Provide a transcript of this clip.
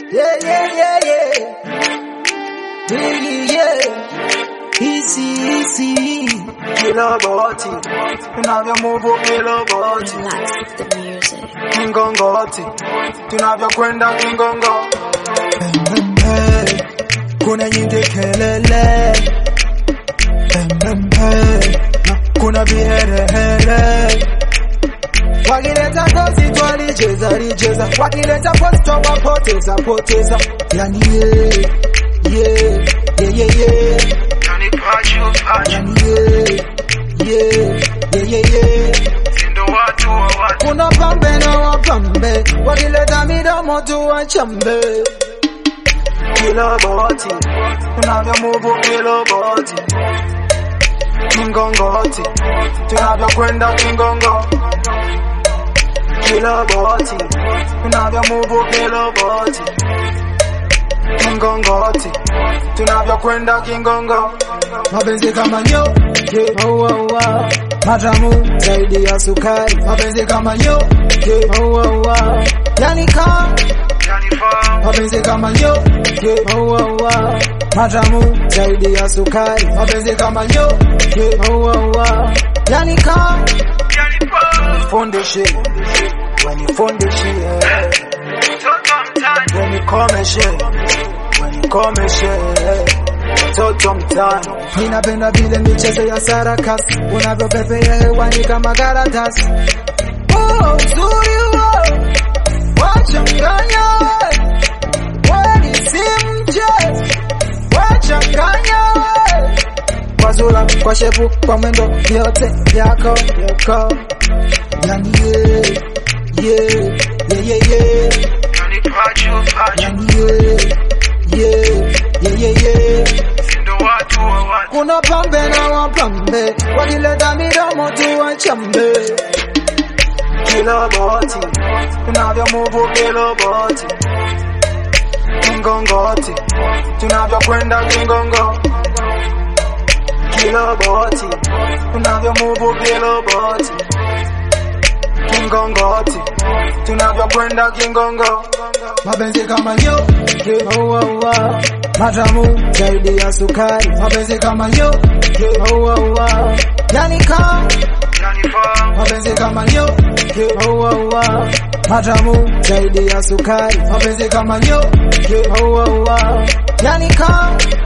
Easy. Kila boti, tunavyo move kila boti. That's the music. Kingongoti, tunavyo kwenda kingongo. Kuna nyingi kelele. Kuna viherehere. Wakileta kosi twalicheza. Wakileta posto wapoteza. Yani yeah. Yani pachu. Yeah. Sindo watu wa watu. Kuna pambe na wapambe. Wakileta midomo tuwachambe. Kila boti, tunavyo move kila boti. Kingongoti, tunavyo kwenda kingongo. Kila boti, tunavyo move kila boti. Kingongoti, tunavyo kwenda kingongo. Mapenzi kama nyo, yeah. Matamu zaidi ya sukari. Mapenzi kama nyo, yeah. Yani mapenzi kama nyo, yeah. Matamu zaidi ya sukari. Mapenzi kama nyo, yeah. Yani foundation, when you foundation, when you come toto mtani. Ninapenda vile michezo ya sarakasi, unavyopepea hewani kama karatasi. Uzuri wachanganya, weni si mchezo, wachanganya. Kwa sura, kwa shepu, kwa mwendo, yote yako. Yani yeah. Yani pachu. Yani yeah. Sindo watu wa watu. Kuna pambe na wapambe. Wakileta midomo tuwachambe. Kila boti, tunavyo move kila boti. Kingongoti, tunavyo kwenda kingongo. Kila boti, tunavyo move kila boti. Kingongoti, tunavyo kwenda kingongo. Mapenzi kama nyo, yeah. Matamu zaidi ya sukari. Mapenzi kama nyo, yeah. Yani mapenzi kama nyo, yeah. Matamu zaidi ya sukari. Mapenzi kama nyo, yeah. Yani